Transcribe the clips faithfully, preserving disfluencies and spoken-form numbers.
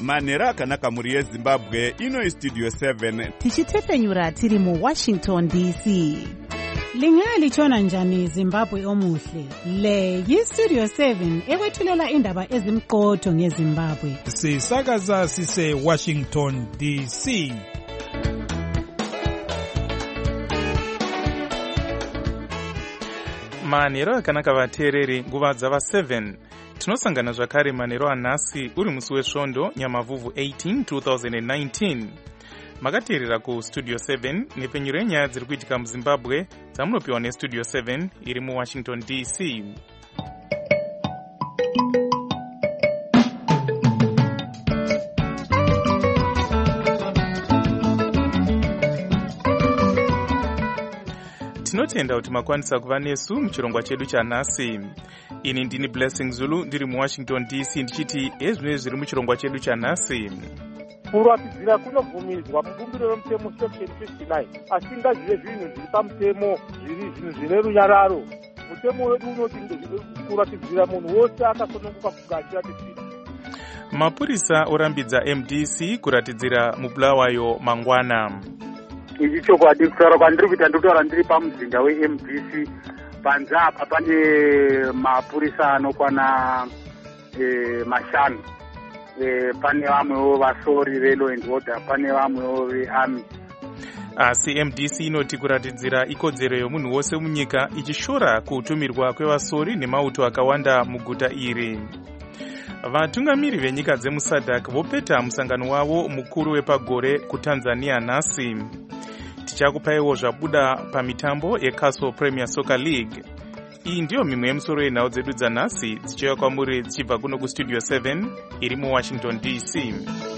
manhero akanaka mhuri yezimbabwe. Ino Studio seven tichitepfenyura tiri muwashington D C. Lingalitshona njani Zimbabwe omuhle? Le yiStudio seven ekwethulela indaba ezimqotho ngeZimbabwe. Sisakaza sise Washington D C. Manhero akanaka vateereri, nguva dzava seven. Tinosangana zvakare manhero anhasi uri musi wesvondo Nyamavhuvhu eighteen twenty nineteen. Makateerera kuStudio seven nepfenyuro yenyaya dziri kuitika muZimbabwe dzamunopiwa neStudio seven iri muWashington D C. Tinotenda kuti makwanisa kuva nesu muchirongwa chedu chanhasi. Ini ndini Blessing Zulu ndiri muWashington D C ndichiti ezvino zviri muchirongwa chedu chanhasi. Kuratidzira kunobvumidzwa mubumbiro remutemo section fifty-nine, asi ngazvive zvinhu zviri pamutemo, zviri zvinhu zvine runyararo. Mutemo wedu unoti kuratidzira munhu wose akasununguka kunge achiratidzira. Mapurisa orambidza M D C kuratidzira mubulawayo mangwana. Ichi chokwadi kutaura kwandiri kuita ndikutaura ndiri pamuzinda we-M D C. Panze apa pane mapurisa anokwana eh, mashanu. E, pane vamwewo vasori ve-law and order, pane vamwewo ve-army. Asi M D C inoti kuratidzira ikodzero yomunhu wose munyika, ichishora kutumirwa kwevasori nemauto akawanda muguta iri. Vatungamiri venyika dzemusadhak vopeta musangano wavo mukuru wepagore kuTanzania nhasi. Tichakupaiwo zvabuda pamitambo yeCastle Premier Soccer League. Iyi ndiyo mimwe yemusoro yenhau dzedu dzanhasi dzichiuya kwamuri dzichibva kuno kuStudio seven iri muWashington D C.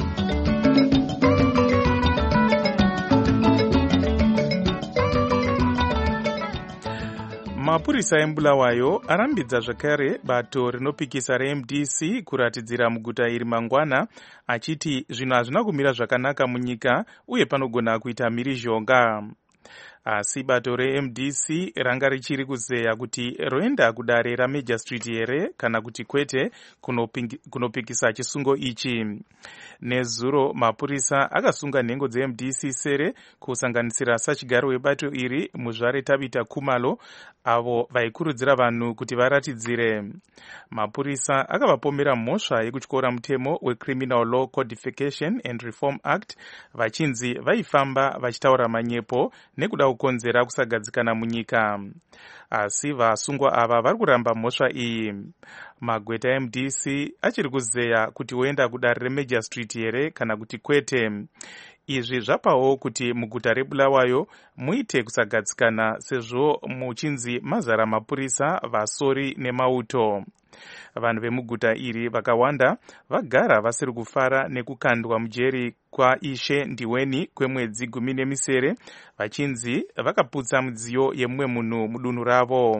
Mapurisa embulawayo arambidza zvakare bato rinopikisa reM D C kuratidzira muguta iri mangwana, achiti zvinhu hazvina kumira zvakanaka munyika uye panogona kuita mhirizhonga. Asi bato reM D C ranga richiri kuzeya kuti roenda kudare raMajor Street here kana kuti kwete kunopikisa chisungo ichi. Nezuro mapurisa akasunga nhengo dzeM D C sere kusanganisira sachigaro webato iri muzvare Tabita Khumalo, avo vaikurudzira vanhu kuti varatidzire. Mapurisa akavapomera mhosva yekutyora mutemo weCriminal Law Codification and Reform Act, vachinzi vaifamba vachitaura manyepo nekuda kukonzera kusagadzikana munyika. Asi vasungwa ava vari kuramba mhosva iyi. Magweta M D C achiri kuzeya kuti woenda kudare reMajor Street here kana kuti kwete. Izvi zvapawo kuti muguta reBulawayo muite kusagadzikana sezvo muchinzi mazara mapurisa, vasori nemauto. Vanhu vemuguta iri vakawanda vagara vasiri kufara nekukandwa mujeri kwaIshe Ndiweni kwemwedzi gumi nemisere, vachinzi vakaputsa midziyo yemumwe munhu mudunhu ravo.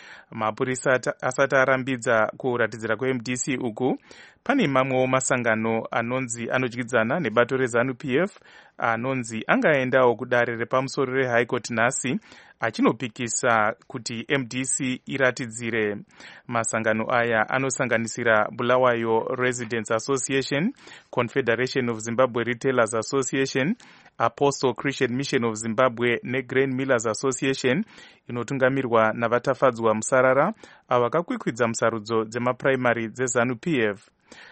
Mapurisa asati arambidza kuratidzira kweM D C uku, pane mamwewo masangano anonzi anodyidzana nebato reZANU P F anonzi angaendawo kudare repamusoro reHigh Court nhasi achinopikisa kuti M D C iratidzire. Masangano aya anosanganisira Bulawayo Residents Association, Confederation of Zimbabwe Retailers Association, Apostle Christian Mission of Zimbabwe neGrain Millers Association inotungamirwa navatafadzwa musarara avo vakakwikwidza musarudzo dzemapuraimari dzeZANU P F.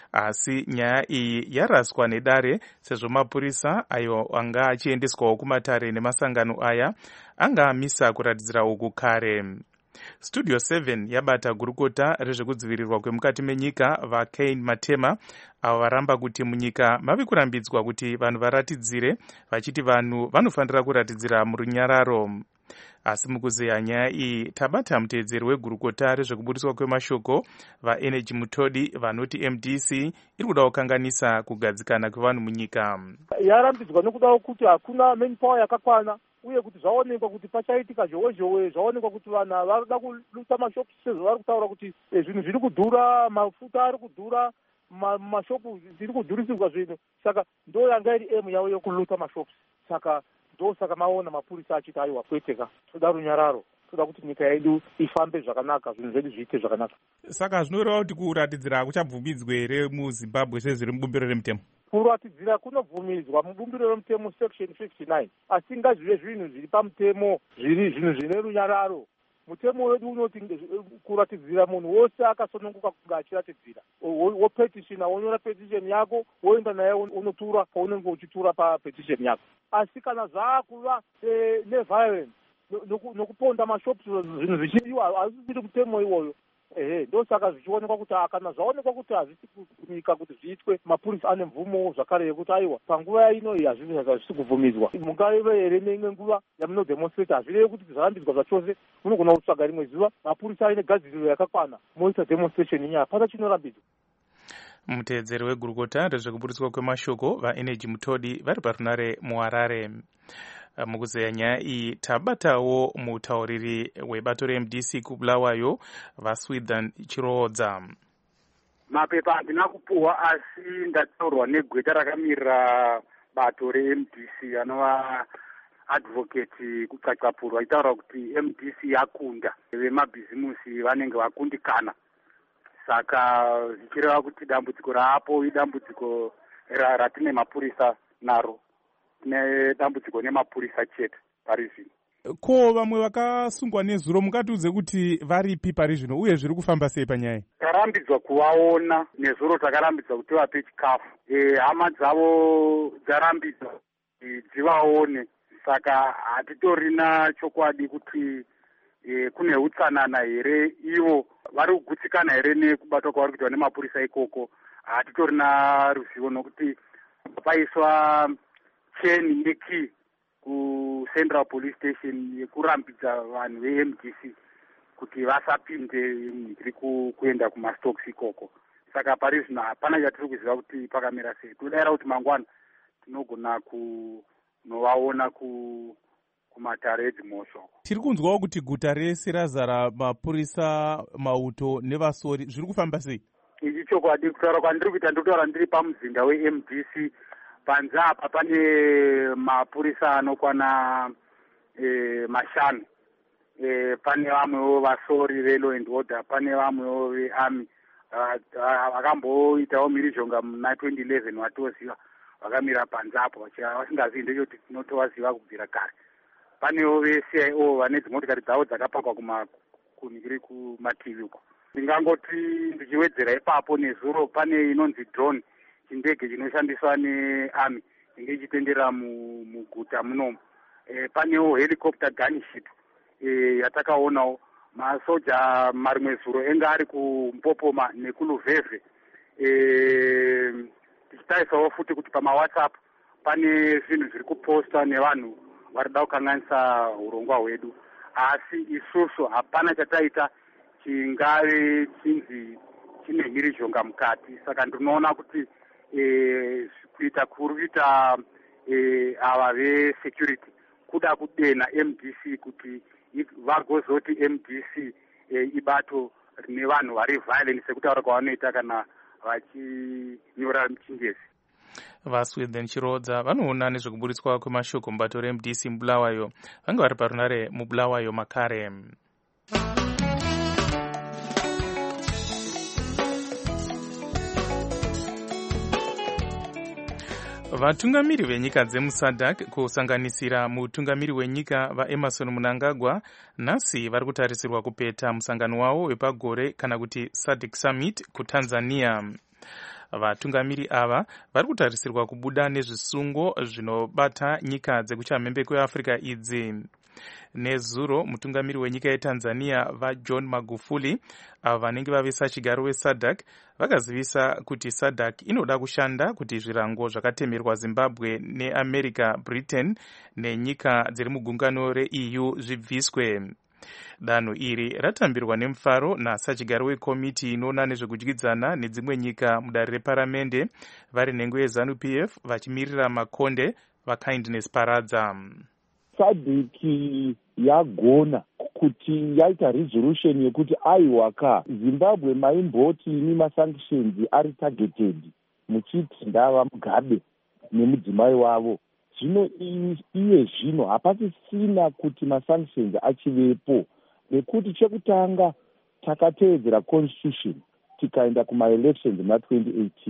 Asi nyaya iyi yaraswa nedare sezvo mapurisa ayo anga achiendeswawo kumatare nemasangano aya anga amisa kuratidzira uku kare. Studio seven yabata gurukota rezvekudzivirirwa kwemukati menyika vaKane Matema, avo varamba kuti munyika mave kurambidzwa kuti vanhu varatidzire, vachiti vanhu vanofanira kuratidzira murunyararo. Asi mukuzeya nyaya iyi tabata muteedzeri wegurukota rezvekubudiswa kwemashoko vaEnergy Mutodi vanoti M D C iri kuda kukanganisa kugadzikana kwevanhu munyika. Yarambidzwa nekuda kuti hakuna manpower yakakwana, uye kuti zvaonekwa kuti pachaitika zhowe zhowe, zvaonekwa kuti vanhu varikuda kuluta mashopu sezvo vari kutaura kuti zvinhu zviri kudhura, mafuta ari kudhura, mashopu zviri kudhurisirwa zvinhu. Saka ndo yanga iri emu yavo yokuluta mashopu. Saka ndo saka maona mapurisa achiti aiwa kweteka, toda runyararo, toda kuti nyika yedu ifambe zvakanaka, zvinhu zvedu zviite zvakanaka. Saka zvinoreva kuti kuratidzira kuchabvumidzwe here muZimbabwe sezviri mubumbiro remutemo? kuratidzira kunobvumidzwa mubumbiro remutemo section fifty-nine asi ngazvive zvinhu zviri pamutemo zviri zvinhu zvine runyararo. Mutemo wedu unoti kuratidzira munhu wose akasununguka kunge achiratidzira, wopetitiona wonyora petition yako woenda naye unotura paunenge uchitura papetition yako. Asi kana zvaakuva neviolence nokuponda mashops zvinhu zvichidiwa hazvisiri mutemo iwoyo, ehe ndosaka zvichionekwa kuti kana zvaonekwa kuti hazvisi kunyika kuti zviitwe, mapurisa ane mvumo zvakare yekuti aiwa panguva ino iyi hazvisi kubvumidzwa. Mungaive here neimwe nguva yamunodemonstrate, hazvirevi kuti zvarambidzwa zvachose, munogona kutsvaga rimwe zuva mapurisa aine gadziriro yakakwana moita demonstration inyaya pata chinorambidzwa. Muteedzeri wegurukota rezvekuburitswa kwemashoko vaenergy Mutodi vari parunare muHarare. Mukuzeya nyaya iyi tabatawo mutauriri webato re M D C kubulawayo vaSwithan Chirodza. Mapepa handina kupuhwa asi ndataurwa negweta rakamirira bato re M D C anova advocate kutsvatsvapurwa itaura kuti M D C yakunda vemabhizimusi vanenge vakundikana, saka zvichireva kuti dambudziko raapo idambudziko ratine mapurisa naro, tine dambudziko nemapurisa chete pari zvino. Ko vamwe vakasungwa nezuro mungatiudze kuti varipi pari zvino uye zviri kufamba sei panyaya? Tarambidzwa kuvaona nezuro, takarambidzwa kuti vape chikafu. E, hama dzavo dzarambidzwa dzivaone, saka hatitorina chokwadi kuti e, kune utsanana here, ivo vari kugutsikana here nekubatwa kwavari kuitwa nemapurisa ikoko. Hatitorina ruzivo nokuti paiswa cheni yeki ku Central Police Station yekurambidza vanhu ve-M D C kuti vasapinde mhiri kuenda kumastocks ikoko. Saka pari zvino hapana chatiri kuziva kuti pakamira sei. Todaira kuti mangwana tinogona kunovaona ku kumatare edzimhosva. Tiri kunzwawo kuti guta rese razara mapurisa, mauto nevasori, zviri kufamba sei? Ichi chokwadi, kutaura kwandiri kuita ndotaura ndiri pamuzinda we-M D C. Panze apa pane mapurisa anokwana e, mashanu. E, pane vamwewo vasori ve-law and order, pane vamwewo ve-army vakamboitawo mhirizhonga muna twenty eleven watoziva vakamira panze apo vasingazivi ndechoti tinotovaziva kubvira kare. Panewo ve-C I O vane dzimotikari dzavo dzakapakwa kunikiri kumativi uko. Ndingangoti ndichiwedzera ipapo nezuro pane inonzi drone, chindege chinoshandiswa nearmy inge ichitendera muguta munomu. E, panewo helicopter gunship e, yatakaonawo. Masoja marimwe zuro enga ari kuMpopoma nekuluvhevhe. E, tichitarisawo futi kuti pamaWhatsApp pane zvinhu zviri kupostwa nevanhu varida kukanganisa urongwa hwedu, asi isusu hapana chataita chingave chinzi chine mhirizhonga mukati. Saka ndinoona kuti e, kuita kuri kuita e, ava vesecurity kuda kudena M D C kuti vagozoti M D C e, ibato rine vanhu vari violent sekutaura kwavanoita kana vachinyora muchingezi. VaSwithan Chirodza vanoona nezvekuburitswa kwemashoko mubato re M D C mubulawayo vanga vari parunare mubulawayo makare. Vatungamiri venyika dzemuSADC kusanganisira mutungamiri wenyika vaEmerson Mnangagwa nhasi vari kutarisirwa kupeta musangano wavo wepagore kana kuti SADC Summit kuTanzania. Vatungamiri ava vari kutarisirwa kubuda nezvisungo zvinobata nyika dzekuchamhembe kweAfrica idzi. Nezuro mutungamiri wenyika yeTanzania vaJohn Magufuli avo vanenge vavisa chigaro weSADC vakazivisa kuti SADC inoda kushanda kuti zvirango zvakatemerwa Zimbabwe neAmerica, Britain nenyika dziri mugungano reE U zvibviswe. Danho iri ratambirwa nemufaro nasachigaro wekomiti inoona nezvekudyidzana nedzimwe nyika mudare reparamende vari nhengo yeZANU P F vachimirira makonde vaKindness Paradza. SADC yagona kuti yaita resolution yekuti aiwaka Zimbabwe maimboti ini masanctions ari targeted muchiti ndava Mugabe nemudzimai wavo. Zvino iye zvino hapasisina kuti masanctions achivepo nekuti chekutanga takateedzera constitution tikaenda kumaelections muna twenty eighteen.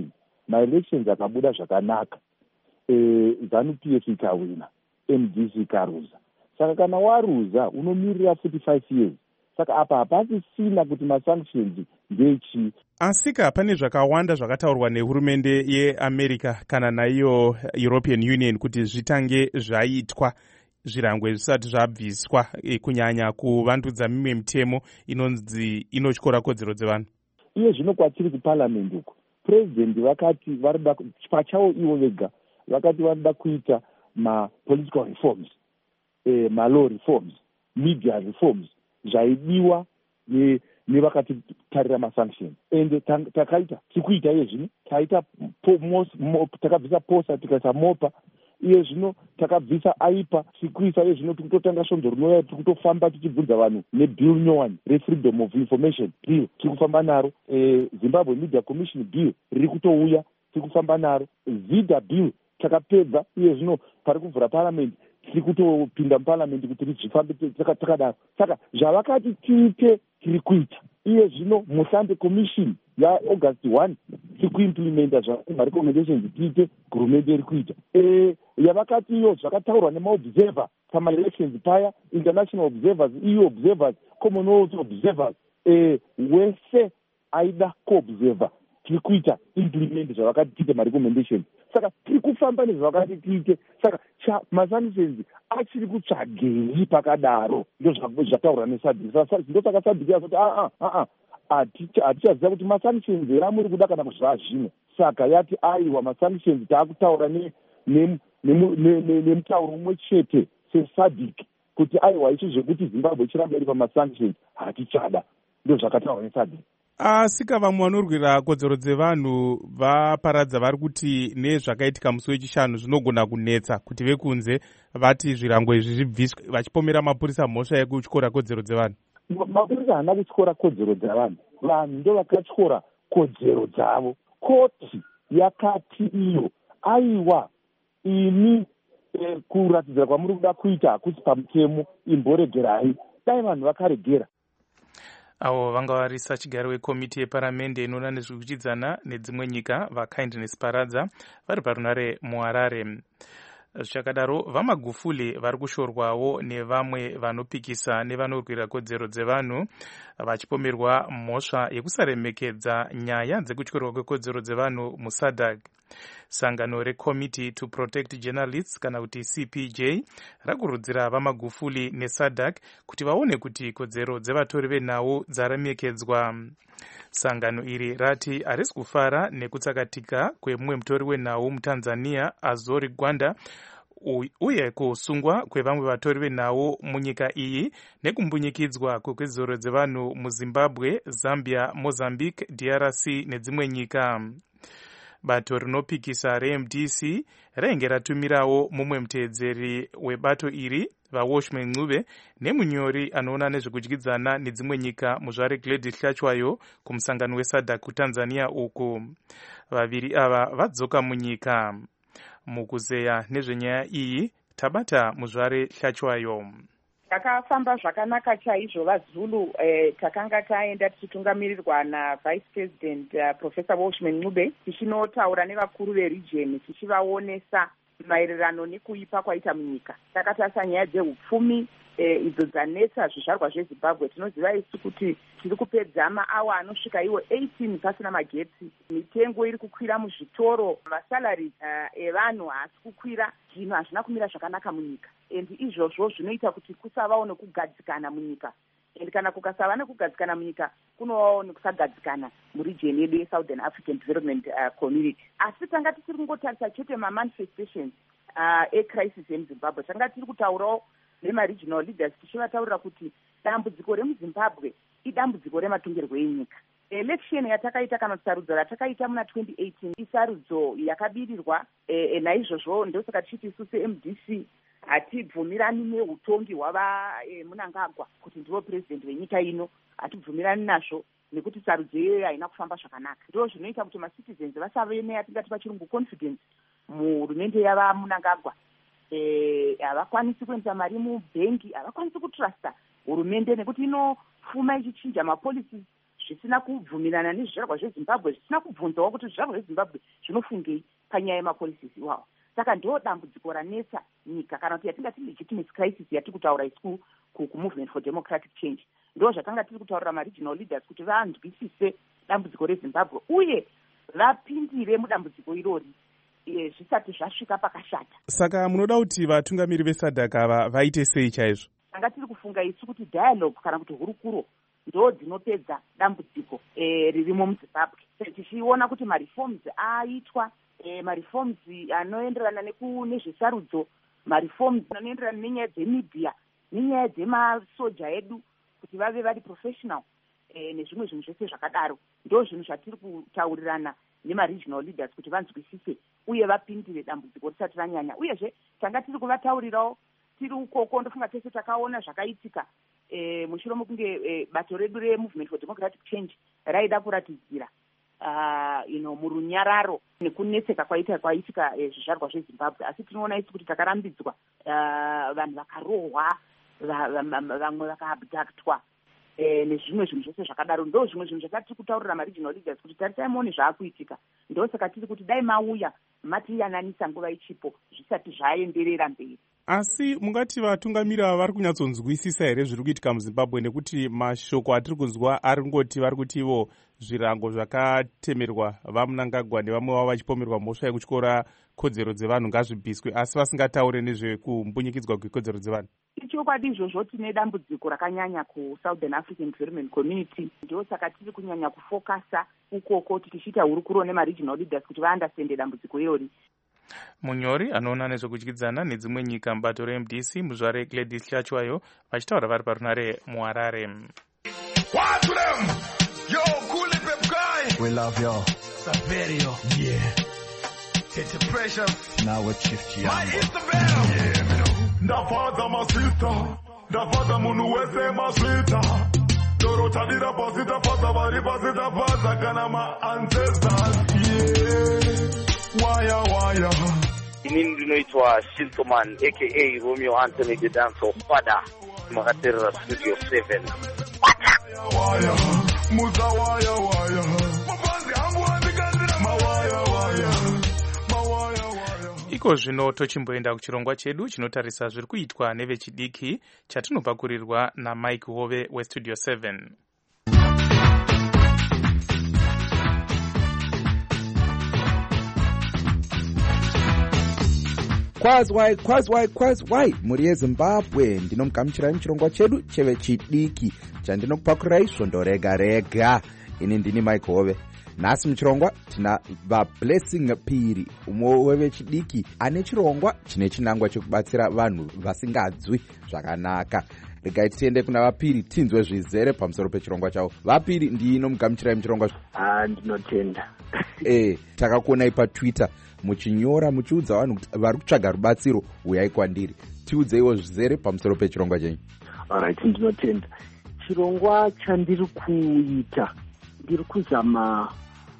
maelections akabuda zvakanaka, e, ZANU P F ikawina, M D C ikaruza. Saka kana waruza unomirira forty-five years. Saka apa hapasisina kuti masanctions ndechi. Asika pane zvakawanda zvakataurwa nehurumende yeAmerica kana naiyo European Union kuti zvitange zvaitwa zvirangwe zvisati zvabviswa, e, kunyanya kuvandudza mimwe mitemo inonzi inotyora kodzero dzevanhu. Iye zvino kwatiri kuparliament uko, president vakati varida pachavo ivo vega vakati varida kuita ma-political reforms, eh, ma-law reforms, media reforms, zvaidiwa nevakati tarira masanctions. Ende takaita tikuita iye zvino taita takabvisa posa tikaisa mopa, iye zvino takabvisa aipa tikuisa iye zvino tikutotanga svondo rinouya tikutofamba tichibvunza vanhu nebill nyowani refreedom of information bill tiri kufamba naro, e, Zimbabwe Media Commission bill riri kutouya tiri kufamba naro, ZIDA bill takapedza, iye zvino pari kuvhura parliament tiri kutopinda muparliament kuti rizvifambe takadaro. Saka zvavakati tiite tiri kuita. Iye zvino Musande commission yaAugust one tiri kuimplementa zvarekommendations tiite hurumende iri kuita. E, yavakati iyo zvakataurwa nemaobserver pamaelections paya, international observers, E U observers, Commonwealth observers, e, wese aida kuobserver tiri kuita implement zvavakati tiite marecommendations. Saka tiri kufamba nezvavakati tiite. Saka masanctions achiri kutsvagei pakadaro, ndo zvataurwa nesadhiki. Ndo saka sadhiki yazoti aa aa hatichaziva kuti masanctions era muri kuda kana kuzva zvino. Saka yati aiwa masanctions taakutaura nemutauro umwe chete sesadhiki kuti aiwa ichi zvekuti Zimbabwe ichiramba iri pamasanctions hatichada. Ndo zvakataurwa nesadhiki. Asika vamwe vanorwira kodzero dzevanhu vaparadza vari kuti nezvakaitika musi wechishanu zvinogona kunetsa kuti vekunze vati zvirango izvi zvibviswe, vachipomera mapurisa mhosva yekutyora kodzero dzevanhu. Mapurisa haana kutyora kodzero dzevanhu, vanhu ndo vakatyora kodzero dzavo. Koti yakati iyo aiwa ini e, kuratidzira kwamuri kuda kuita hakusi pamutemo, imboregerai. Dai vanhu vakaregera. Avo vanga vari sachigari wekomiti yeparamende inoona nezvekuchidzana nedzimwe nyika vaKindness Paradza vari parunare muHarare. Zvichakadaro vaMagufuli vari kushorwawo nevamwe vanopikisa nevanorwira kodzero dzevanhu vachipomerwa mhosva yekusaremekedza nyaya dzekutyorwa kwekodzero dzevanhu muSADC. Sangano reCommittee to Protect Journalists kana kuti C P J rakurudzira vaMagufuli neSADC kuti vaone kuti kodzero dzevatori venhau dzaremekedzwa. Sangano iri rati harisi kufara nekutsakatika kwemumwe mutori wenhau muTanzania Azori Gwanda uye kusungwa kwevamwe vatori venhau munyika iyi nekumbunyikidzwa kwekodzero dzevanhu muZimbabwe, Zambia, Mozambique, D R C nedzimwe nyika. Bato rinopikisa reM D C rainge ratumirawo mumwe muteedzeri webato iri vaWashman Ncube nemunyori anoona nezvekudyidzana nedzimwe nyika muzvare Gladys Hlachwayo kumusangano weSADC kuTanzania uku. Vaviri ava vadzoka munyika. Mukuzeya nezvenyaya iyi tabata muzvare Hlachwayo. Takafamba zvakanaka chaizvo vaZulu, eh, takanga taenda tichitungamirirwa naVice President uh, Professor Washman Ncube tichinotaura nevakuru veregion tichivaonesa maererano nekuipa kwaita munyika. Takatarisa nyaya dzehupfumi eh, idzo dzanetsa zvizvarwa zveZimbabwe. Tinoziva isu kuti tiri kupedza maawa anosvika iwo eighteen pasina magetsi, mitengo iri kukwira muzvitoro, masalari uh, evanhu haasi kukwira, zvinhu hazvina kumira zvakanaka munyika. Endi izvozvo zvinoita kuti kusavawo nekugadzikana munyika. Endi kana kukasava nekugadzikana munyika kunovawo nekusagadzikana muregion yedu yeSouthern African Development uh, Community. Asi tanga tisiri kungotarisa chete mamanifestations uh, ecrisis yemuZimbabwe. Tanga tiri kutaurawo nemaregional leaders tichivataurira kuti dambudziko remuZimbabwe idambudziko rematongerwo enyika. Election yatakaita kana sarudzo ratakaita muna twenty eighteen isarudzo yakabirirwa, e, e, naizvozvo ndosaka tichiti isu seM D C hatibvumirani neutongi hwava e, Mnangagwa kuti ndivo president wenyika ino. Hatibvumirani nazvo nekuti sarudzo iyoyo haina kufamba zvakanaka. Ndo zvinoita kuti macitizens vasave neyatingati pachirungu confidence muhurumende yava Mnangagwa. Havakwanisi e, kuendesa mari mubhengi, havakwanisi kutrusta hurumende nekuti inofuma ichichinja mapolicies zvisina kubvumirana nezvizvarwa zvezimbabwe, zvisina kubvunzawo kuti zvizvarwa zvezimbabwe zvinofungei panyaya yemapolicies iwawo. Saka ndo dambudziko ranetsa nyika, kana kuti yatingati legitimacy crisis yatiri kutaura isi kumovement for democratic change. Ndo zvatanga tiri kutaurira maregional leaders kuti vanzwisise dambudziko rezimbabwe uye vapindire mudambudziko irori zvisati zvasvika pakashata. Saka munoda kuti vatungamiri vesadhak ava vaite sei chaizvo? Tanga tiri kufunga isu kuti dialogue kana kuti hurukuro ndo dzinopedza dambudziko e, ririmo muzimbabwe. Tichiona kuti mareforms aitwa, e, mareforms anoenderana nezvesarudzo, mareforms anoenderana nenyaya dzemedia, nenyaya dzemasoja edu kuti vave vari professional, e, nezvimwe zvinhu zvese zvakadaro. Ndo zvinhu zvatiri kutaurirana nemaregional leaders kuti vanzwisise uye vapindire dambudziko risati ranyanya. Uyezve tanga tiri kuvataurirawo tiri ukoko, ndofunga tese takaona zvakaitika e, mushure mokunge e, bato redu removement for democratic change raida kuratidzira uh, you know, murunyararo nekunetseka kwaita kwaitika e, zvizvarwa zvezimbabwe. Asi tinoona isi kuti takarambidzwa, uh, vanhu vakarohwa, vamwe vakaabductwa e, nezvimwe zvinhu zvese zvakadaro. Ndo zvimwe zvinhu zvakati kutaurira maregional leaders kuti tarisai muone zvaakuitika. Ndo saka tiri kuti dai mauya matiyananisa nguva ichipo zvisati zvaenderera mberi. Asi mungati vatungamiri ava vari kunyatsonzwisisa here zviri kuitika muzimbabwe? Nekuti mashoko atiri kunzwa ari kungoti vari kuti ivo zvirango zvakatemerwa vaMnangagwa nevamwe vavo vachipomerwa mhosva yekutyora kodzero dzevanhu ngazvibviswe, asi vasingataure nezvekumbunyikidzwa kwekodzero dzevanhu. Ichokwadi izvozvo tine dambudziko rakanyanya kuSouthern African Development Community. Ndio saka tiri kunyanya kufokasa ukoko tichiita hurukuro nemaregional leaders kuti vaandastende dambudziko irori. Munyori anoona nezvekudyidzana nedzimwe nyika mubato reM D C muzvare Gladys Chachwayo vachitaura vari parunare muHarare. We love y'all. Saverio. Yeah. Take the pressure. Now we're Chief Tiambo. My Isabel. Yeah, man. Ndafaza masita. Ndafaza munu wese masita. Doro tadira pasita faza bari pasita faza kana ma ancestors. Yeah. Waya waya. Inini ndinoitwa Shintoman aka Romeo Anthony the Dancer Father makaterera Studio seven. Waya muza waya waya mabanzi hangu andikandira mawaya waya mawaya waya. Iko zvino tochimboenda kuchirongwa chedu chinotarisa zviri kuitwa nevechidiki chatinopakurirwa naMike Hove weStudio seven. Kwazwai, kwazwai, kwazwai, muri yeZimbabwe. Ndinomugamuchirai muchirongwa chedu chevechidiki chandinokupakurai svondo rega rega. Ini ndini Mike Hove. Nhasi muchirongwa tina vaBlessing Piri, umwe wevechidiki ane chirongwa chine chinangwa chekubatsira vanhu vasingadzwi zvakanaka. Regai tiende kuna vaPiri tinzwe zvizere pamusoro pechirongwa chavo. VaPiri ndinomugamuchirai muchirongwa. Ah, ndinotenda. Eh, takakuonai paTwitter muchinyora muchiudza vanhu kuti vari kutsvaga rubatsiro, uyai kwandiri. Tiudzeiwo zvizere pamusoro pechirongwa chenyu. Alright, ndinotenda. Chirongwa chandiri kuita ndiri kuzama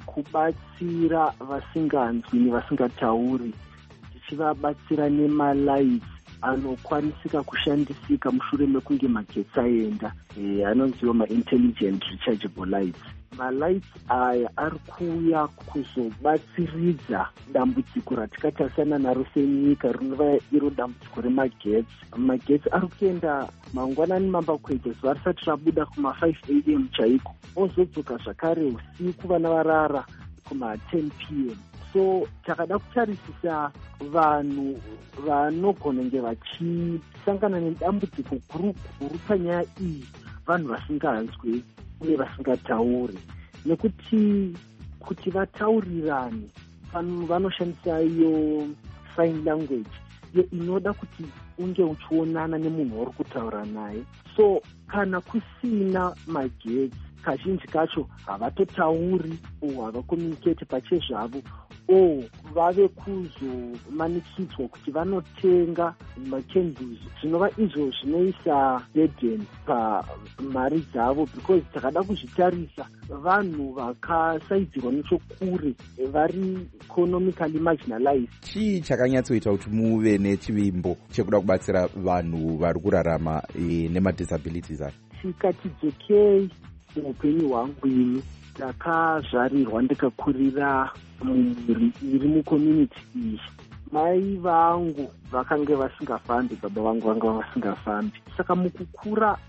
kubatsira vasinganzwi nevasingatauri, tichivabatsira nemalights anokwanisika kushandisika mushure mekunge magetsi aenda, e, anonziwa ma-intelligent rechargeable lights. Malights aya ari kuuya kuzobatsiridza dambudziko ratikatarisana naro senyika rinova iro dambudziko remagetsi. Magetsi ari kuenda mangwanani mambakwedza zuva risati rabuda kuma five a m chaiko, ozodzoka zvakare usiku vana varara kuma ten p m. So takada kutarisisa vanhu vanogona kunge vachisangana nedambudziko guru guru panyaya iyi, vanhu vasinganzwi uye vasingatauri, nekuti kuti vataurirane vanhu vanoshandisa iyo sign language iyo inoda kuti unge uchionana nemunhu uri kutaura naye. So kana kusina magetsi kazhinji kacho havatotauri o havakomunicate pachezvavo o vave kuzomanikidzwa kuti vanotenga macandles, zvinova izvo zvinoisa burden pamari dzavo, because takada kuzvitarisa vanhu vakasaidzirwa nechokure vari economically marginalized. Chii chakanyatsoita kuti muve nechivimbo chekuda kubatsira vanhu vari kurarama e, nemadisabilities aya? Tikati dzokei muupenyu hwangu ini ndakazvarirwa ndikakurira mumhuri iri mucommunity iyi. Mai vangu vakanga vasingafambi, baba vangu vanga vasingafambi. Saka mukukura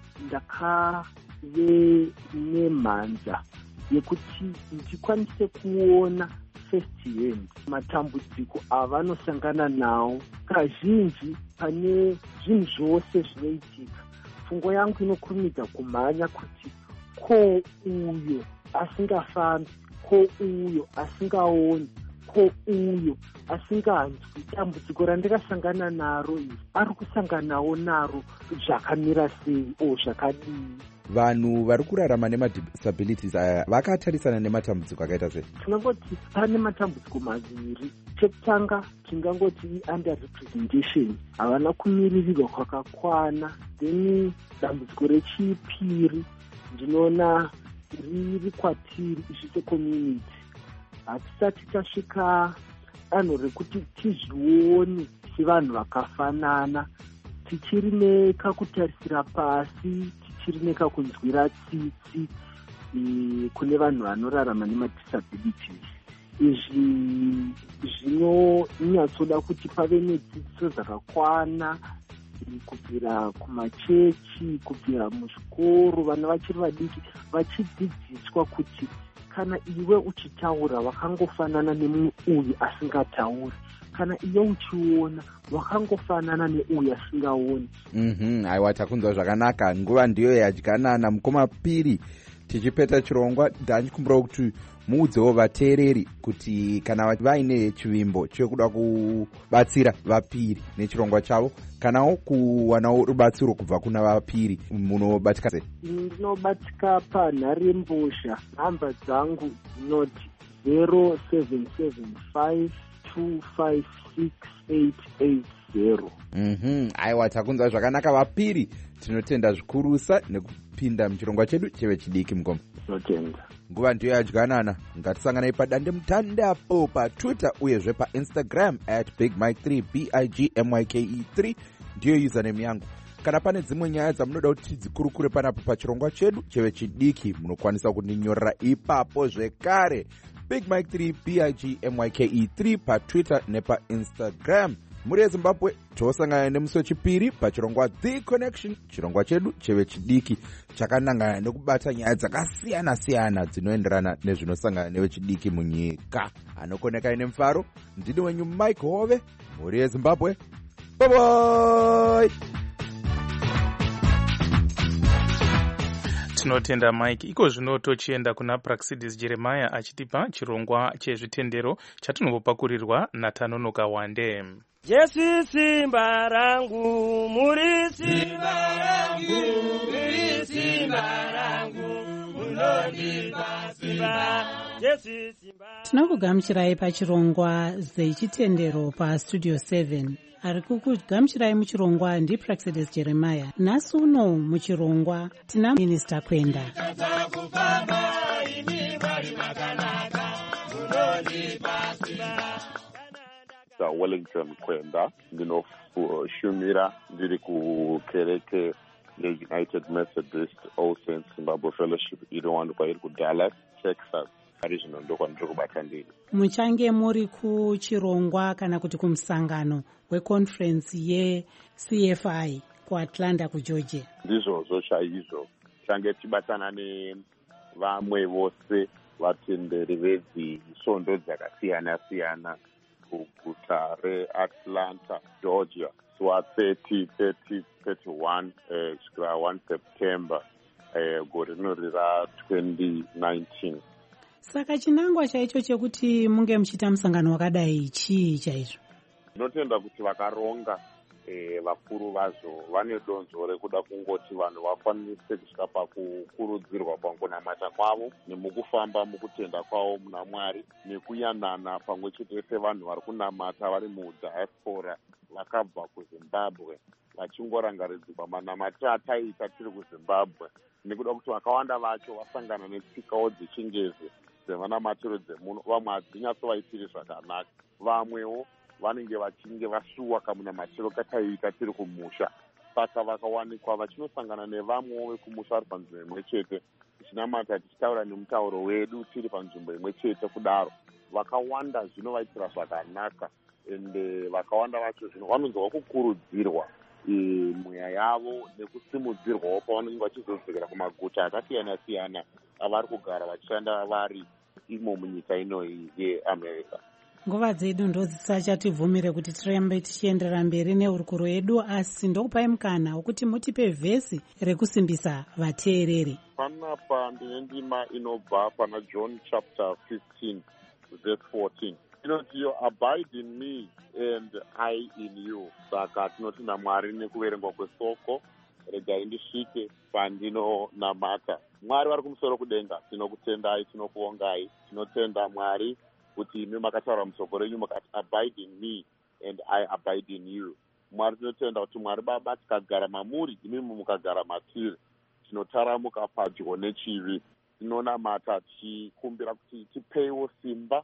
ndakave nemhanza yekuti ndikwanise kuona first hand matambudziko avanosangana nawo. Kazhinji pane zvinhu zvose zvinoitika, pfungwa yangu inokurumidza kumhanya kuti ko uyo asingafambi, ko uyo asingaoni, ko uyo asinganzwi dambudziko randikasangana naro iri ari kusanganawo naro zvakamira sei o zvakadii. Vanhu vari kurarama nemadisabilities aya vakatarisana nematambudziko akaita sei? Tinangoti pane matambudziko maviri. Chekutanga tingangoti i-under representation, havana kumiririrwa kwakakwana. Then dambudziko rechipiri ndinoona riri kwatiri isise community, hatisati tasvika danho rekuti tizvione sevanhu vakafanana, tichiri nekakutarisira pasi, tichiri nekakunzwira tsitsi e, kune vanhu vanorarama nemadisabilities. Izvi zvinonyatsoda kuti pave nedzidziso dzakakwana kubvira kumachechi, kubvira muzvikoro, vana vachiri vadiki vachidzidziswa kuti kana iwe uchitaura wakangofanana nemumwe uyu asingatauri, kana iwe uchiona wakangofanana neuyu asingaoni. Mhm, aiwa, takunzwa zvakanaka. Nguva ndiyo yadyanana. Mukoma Piri, tichipeta chirongwa ndanikumbira kuti muudzewo vateereri kuti kana vaine chivimbo chekuda kubatsira vapiri nechirongwa chavo, kanawo kuwanawo rubatsiro kubva kuna vapiri, munobatika sei? Ndinobatika panharembozha. Nhamba dzangu dzinoti zero seven seven five two five six eight eight zero. Mhm, aiwa, takunzwa zvakanaka vapiri. Tinotenda zvikurusa nekupinda muchirongwa chedu cheve chidiki. Mugoma tinotenda. Nguva ndiyo yadyanana. Ngatisanganai padande mutandapo patwitter uyezve painstagram at big mike three b i g m y k e three ndiyo username yangu. Kana pane dzimwe nyaya dzamunoda kuti tidzikurukure panapo pachirongwa chedu cheve chidiki, munokwanisa kundinyorera ipapo zvekare. big mike three b i g m y k e three patwitter nepainstagram. Muri yeZimbabwe tosangana nemusi wechipiri pachirongwa The Connection, chirongwa chedu cheve chidiki chakanangana nekubata nyaya dzakasiyana siyana dzinoenderana nezvinosangana nevechidiki munyika. Anokonekai nemufaro, ndini wenyu Mike Hove, muri yeZimbabwe. Bye bye. Tinotenda Mike. Iko zvino tochienda kuna Praxidis Jeremiah achitipa chirongwa chezvitendero chatinopakurirwa naTanonoka Wande. Jesu simba rangu, muri simba rangu, muri simba rangu, munondipa simba, Jesu simba. Tinokugamuchirai pachirongwa zechitendero pastudio seven. Ari kukugamuchirai muchirongwa ndiPraxidis Jeremiah. Nhasi uno muchirongwa tina Minista Kwenda. Wellington Kwenda, ndinoshumira ndiri kukereke yeUnited Methodist All Saints Zimbabwe Fellowship inowanikwa iri kuDallas, Texas. Ari zvino ndo kwandiri kubata ndiri. Muchange muri kuchirongwa kana kuti kumusangano weconference ye-C F I kuAtlanta kuGeorgia? Ndizvozvo chaizvo. Change tibatana nevamwe vose vatenderi vezisvondo dzakasiyana siyana kuguta reAtlanta, Georgia, zuva thirty, thirty, thirty-one kusvikira uh, one September uh, gore rinori ra twenty nineteen. Saka chinangwa chaicho chekuti munge muchiita musangano wakadai chii chaizvo? Ndinotenda kuti vakaronga eh, vakuru vazvo vane donzvo rekuda kungoti vanhu vakwanise kusvika pakukurudzirwa pakunamata kwavo nemukufamba mukutenda kwavo muna Mwari nekuyanana pamwe chete sevanhu vari kunamata vari mudiaspora vakabva kuZimbabwe vachingorangaridzwa manamatiro ataita tiri kuZimbabwe, nekuda kuti vakawanda vacho vasangana netsikawo dzechingezi dzevanamatiro dzemuno. Vamwe hadzinyatsovaitiri zvakanaka, vamwewo vanenge vachinge vasuwa kamunamatiro kataiita tiri kumusha. saka vakawanikwa vachinosangana nevamwewo vekumusha vari panzvimbo imwe chete, tichinamata tichitaura nemutauro wedu tiri panzvimbo imwe chete. Kudaro vakawanda zvinovaitira zvakanaka, ende vakawanda vacho zvino vanonzwa kukurudzirwa mweya yavo nekusimudzirwawo pavanenge vachizodzokera kumaguta akasiyana siyana avari kugara vachishanda vari imo munyika inoyi yeAmerica. Nguva dzedu ndo dzisachativhumire kuti tirambe tichienderera mberi neurukuro yedu, asi ndokupai mukana wekuti mutipe vhesi rekusimbisa vateereri. Panapa ndine ndima inobva pana John chapter fifteen verse fourteen. Inoti, abide in me and I in you. Saka tinoti naMwari nekuverengwa kwesoko, regai ndisvike pandinonamata. Mwari vari kumusoro kudenga, tinokutendai, tinokuongai, tinotenda Mwari kuti imi makataura musoko renyu mukati abide in me and I abide in you. Mwari tinotenda kuti Mwari Baba tikagara mamuri, imi mukagara matiri, tinotaramuka padyo nechivi. Tinonamata tichikumbira kuti tipeiwo simba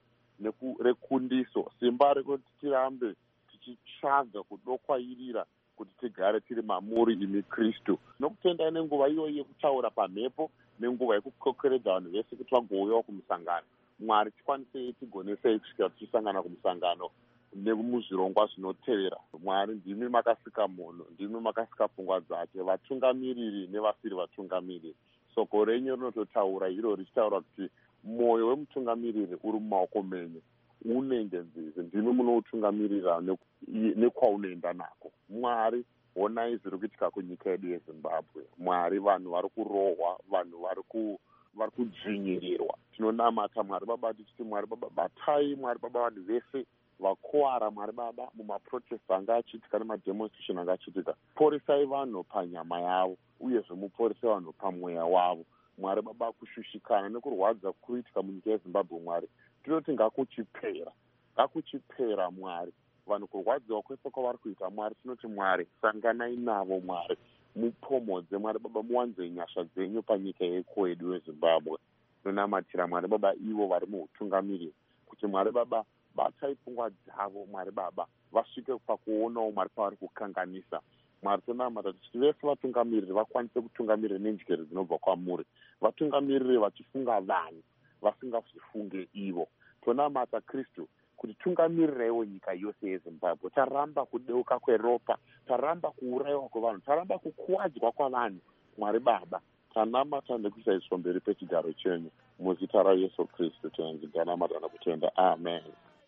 rekundiso, simba rekuti tirambe tichitsvaga kudokwairira kuti tigare tiri mamuri imi Kristu. Nokutendai nenguva iyoyi yekutaura pamhepo, nenguva yekukokeredza vanhu vese kuti vagouyawo kumusangano. Mwari tikwanisei, tigonesei kusvika tichisangana kumusangano nemuzvirongwa zvinotevera. Mwari ndimi makasika munhu, ndimi makasika pfungwa dzake, vatungamiriri nevasiri vatungamiriri. Soko renyu rinototaura iro richitaura kuti mwoyo wemutungamiriri uri mumaoko menyu, unenge nzizi, ndimi munoutungamirira nekwaunoenda nako. Mwari, onai zviri kuitika kunyika yedu yeZimbabwe. Mwari, vanhu vari kurohwa, vanhu vari kudzvinyirirwa. Tinonamata Mwari Baba tichiti, Mwari Baba batai, Mwari Baba vanhu vese vakuwara, Mwari Baba mumaprotest anga achiitika nemademonstration anga achiitika. Poresai vanhu panyama yavo, uyezve muporesai vanhu pamweya wavo. Mwari Baba kushushikana nekurwadza kuitika munyika yeZimbabwe, Mwari tinoti ngakuchipera, ngakuchipera Mwari. Vanhu kurwadziwa kwese kwavari kuita, Mwari tinoti Mwari sanganai navo, Mwari mupomodze, Mwari Baba muwanze nyasha dzenyu panyika yedu yeZimbabwe. Tonamatira Mwari Baba ivo vari muutungamiriri kuti Mwari Baba batai pfungwa dzavo, Mwari Baba vasvike pakuonawo Mwari pavari kukanganisa. Mwari tonamata kuti vese vatungamiriri vakwanise kutungamirira nenjere dzinobva kwamuri, vatungamirire vachifunga vanhu vasingazvifunge ivo. Tonamata Kristu kuti tungamirireiwo nyika yose yeZimbabwe. Taramba kudeuka kweropa, taramba kuurayiwa kwevanhu, taramba kukuwadzwa kwavanhu. Mwari Baba tanamata nekusaiswa mberi pechigaro chenyu, muzita raYesu Kristu tenzi tanamata nekutenda, amen.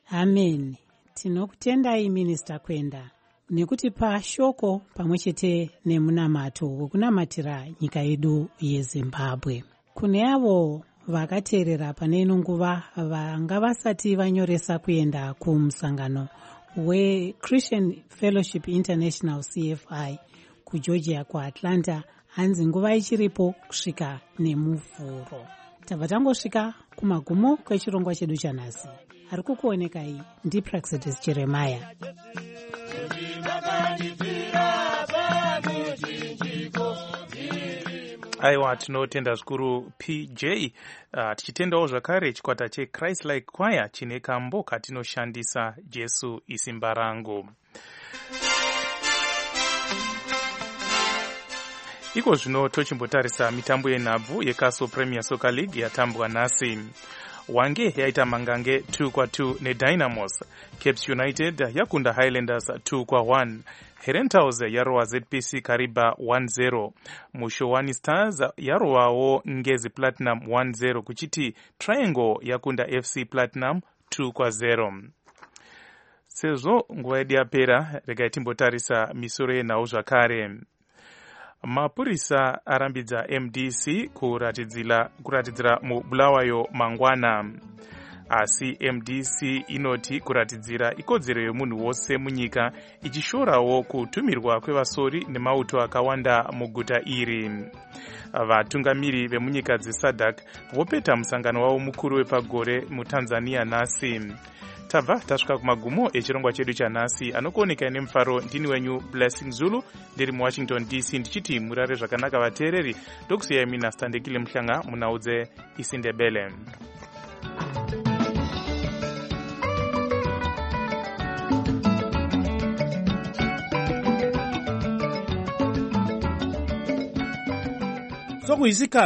Amen. Tinokutendai Minista Kwenda nekuti pashoko pamwe chete nemunamato wekunamatira nyika yedu yeZimbabwe. Kune avo vakateerera pane ino nguva vanga vasati vanyoresa kuenda kumusangano weChristian Fellowship International C F I kuGeorgia kuAtlanta, hanzi nguva ichiripo kusvika nemuvhuro. Tabva tangosvika kumagumo kwechirongwa chedu chanhasi. Ari kukuonekai ndiPraxedis Jeremiah. Aiwa, tinotenda zvikuru P J. Uh, tichitendawo zvakare chikwata cheChrist Like Choir chine kambo katinoshandisa Jesu isimba rangu. Iko zvino tochimbotarisa mitambo yenhabvu yeCastle Premier Soccer League yatambwa nhasi. Wange yaita mangange two kwa two neDynamos. Capes United yakunda Highlanders two kwa one. Herentals yarowa Z P C Kariba one zero. Mushowani Stars yarowawo Ngezi Platinum one zero. Kuchiti Triangle yakunda F C Platinum two kwa zero. Sezvo nguva yedu yapera, regai timbotarisa misoro yenhau zvakare. Mapurisa arambidza M D C kuratidzira kuratidzira mubulawayo mangwana. Asi M D C inoti kuratidzira ikodzero yemunhu wose munyika, ichishorawo kutumirwa kwevasori nemauto akawanda muguta iri. Vatungamiri vemunyika dzeSADC vopeta musangano wavo mukuru wepagore muTanzania nhasi. Tabva tasvika kumagumo echirongwa chedu chanhasi. Anokuoneka nemufaro ndini wenyu Blessing Zulu, ndiri muWashington D C ndichiti murare zvakanaka vateereri. Ndokusiyai mina Standekile Mhlanga munaudze isindebele. kuhisika